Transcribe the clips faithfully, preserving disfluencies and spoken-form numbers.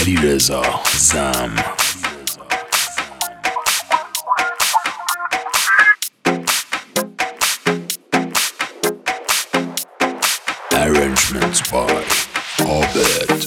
علیرضا زم. Arrangements by Abed.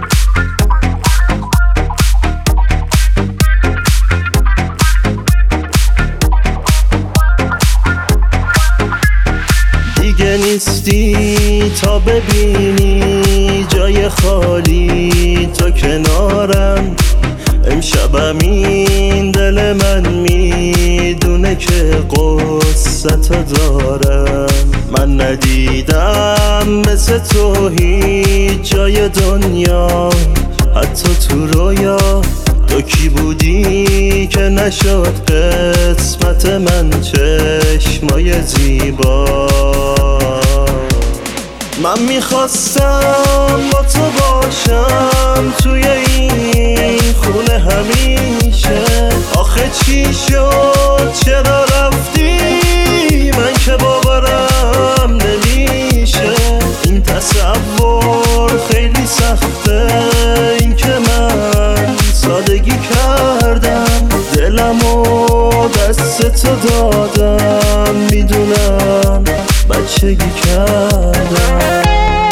دیگه نیستی تا ببینی جای خالی تو کنارم. امشبم این دل من میدونه که قصت دارم. من ندیدم مثل تو هیچ جای دنیا، حتی تو رویا. تو کی بودی که نشد قسمت من چشمای زیبا؟ من میخواستم با تو باشم توی این خونه همیشه. آخه چی شد چرا رفتی؟ من که باورم نمیشه. این تصور خیلی سخته، این که من سادگی کردم. دلمو دست تو دادم، میدونم بچگی کردم.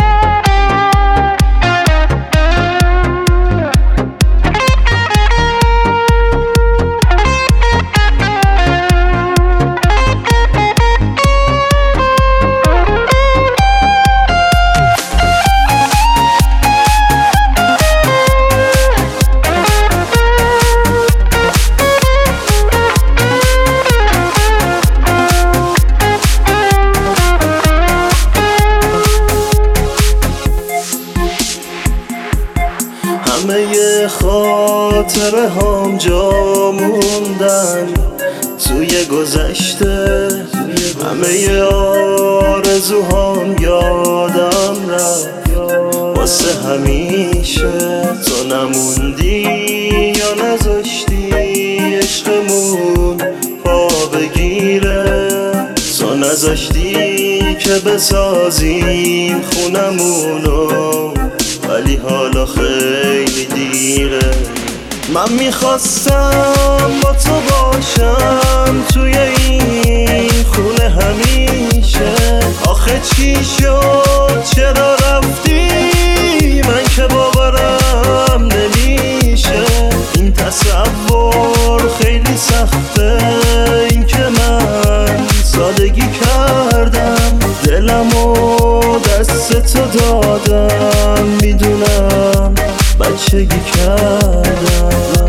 همه خاطره هم جا موندن توی گذشته. همه آرزوهام یادم رفت واسه همیشه. تو نموندی یا نذاشتی عشقمون پا بگیره. تو نذاشتی که بسازیم خونمونو، ولی حالا خیلی دیره. من میخواستم با تو باشم توی این خونه همیشه. آخه چی شد چرا رفتی؟ من که باورم نمیشه. این تصور خیلی سخته، این که من سادگی کردم. دلمو دست تو دادم، میدونم بچگی کردم.